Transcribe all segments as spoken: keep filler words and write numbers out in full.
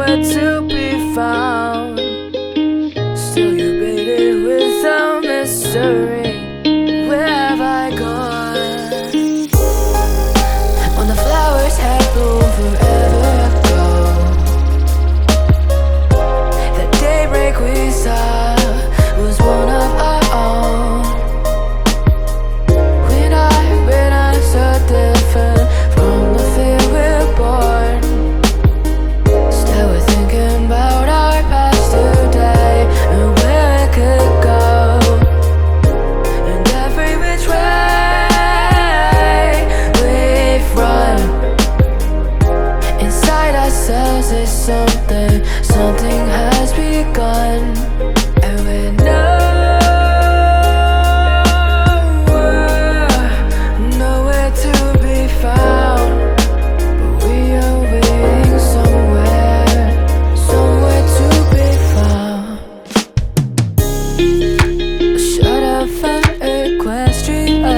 nowhere to be found. Still you baited with a mystery. Where have I gone? When the flowers had bloomed forever ago, the daybreak we saw was one of our own. When I, when I so different from the fear we're born. Still we're thinking about our past today and where it could go. And every which way we've run, inside ourselves is something, something has begun. And we're nowhere, nowhere to be found. But we are waiting somewhere, somewhere to be found. Shut up from Equestria.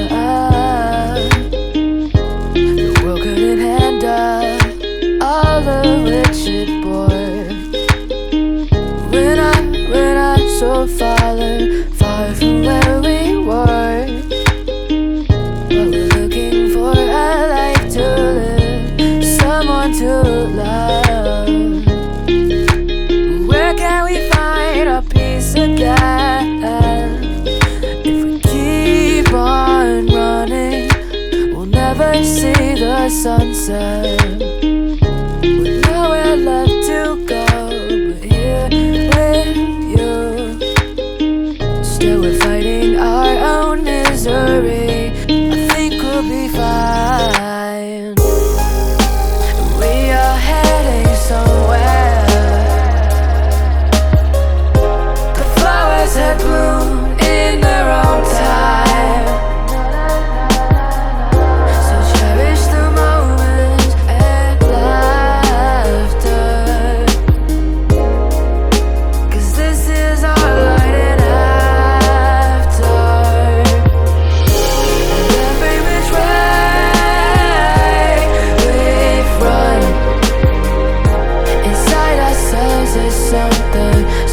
The world couldn't handle all the rich it bore. When I, when I saw falling far from where we were. But we're looking for a life to live, someone to love. Where can we find our peace again? If we keep on running, we'll never see the sunset. With nowhere left to go but here with you. Still we're fighting our own misery. I think we'll be fine. We are heading somewhere. The flowers had bloomed in their own time. So cherish the moments and laughter, 'cause this is our light and after. And every which way we've run, inside ourselves is something,